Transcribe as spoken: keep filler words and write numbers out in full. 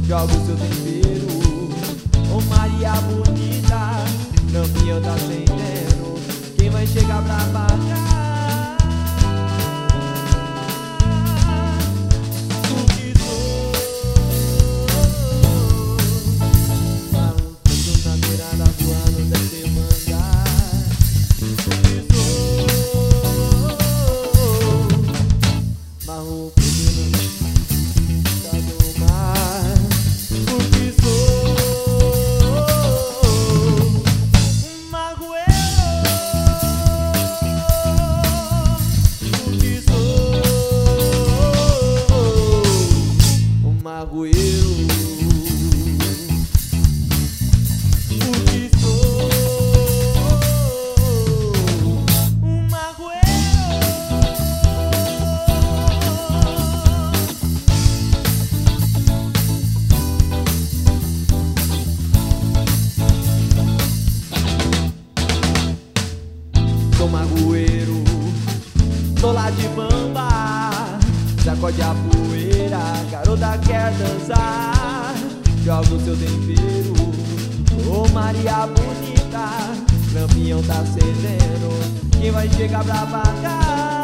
joga o seu tempero. Ô Maria bonita, Lampião tá acendendo, quem vai chegar pra pagar? Sou magoeiro, tô lá de bamba, sacode a poeira, garota quer dançar, joga o seu tempero. Ô Maria bonita, Lampião tá acendendo, quem vai chegar pra pagar?